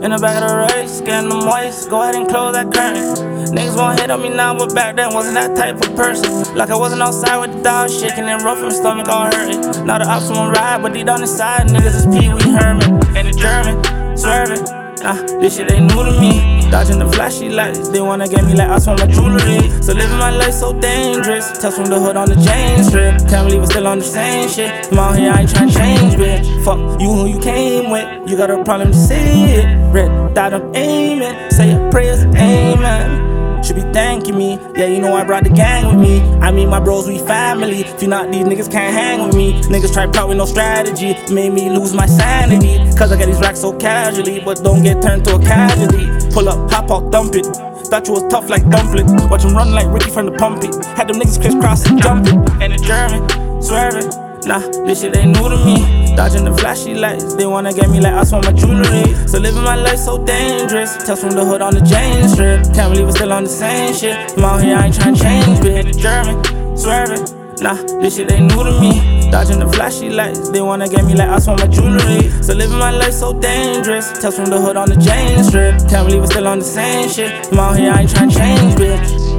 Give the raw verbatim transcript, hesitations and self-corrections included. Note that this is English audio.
In the back of the race, getting them moist, go ahead and close that curtain. Niggas won't hit on me now, but back then wasn't that type of person. Like I wasn't outside with the dog shaking and rough and stomach all hurting. Now the ops won't ride, but deep down inside, niggas is Pee Wee Herman. And the German, swerving. Nah, this shit ain't new to me. Dodging the flashy lights, they wanna get me like I want my jewelry. So living my life so dangerous. Touch from the hood on the James Strip. Can't believe we're still on the same shit. I'm out here, I ain't tryna change, bitch. Fuck you who you came with. You got a problem to say it. Red dot, I'm aiming. Say your prayers, amen. Should be thanking me, yeah, you know I brought the gang with me. I mean my bros, we family. If you not, these niggas can't hang with me. Niggas try plot with no strategy, made me lose my sanity. Cause I got these racks so casually, but don't get turned to a casualty. Pull up, pop out, dump it. Thought you was tough like dumpling. Watch him run like Ricky from the pump it. Had them niggas crisscross and jumping. And the German, swerving. Nah, this shit ain't new to me. Dodging the flashy lights, they wanna get me like I want my jewelry. So living my life so dangerous. Touch from the hood on the James Strip. Can't believe we're still on the same shit. I'm out here, I ain't tryna change, bitch. German, swerving. Nah, this shit ain't new to me. Dodging the flashy lights, they wanna get me like I want my jewelry. So living my life so dangerous. Touch from the hood on the James Strip. Can't believe we're still on the same shit. I'm out here, I ain't tryna change, bitch.